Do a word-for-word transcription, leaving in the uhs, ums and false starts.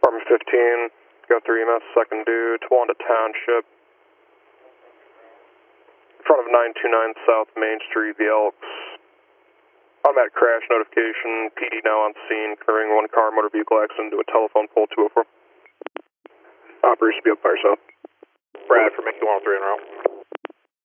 Department fifteen, go through E M S, second due, Towanda Township. In front of nine two nine South Main Street, the Elks. Automatic crash notification, P D now on scene, occurring one car motor vehicle accident to a telephone pole two oh four. Operation be up fire south. Brad for Mickey one oh three en route.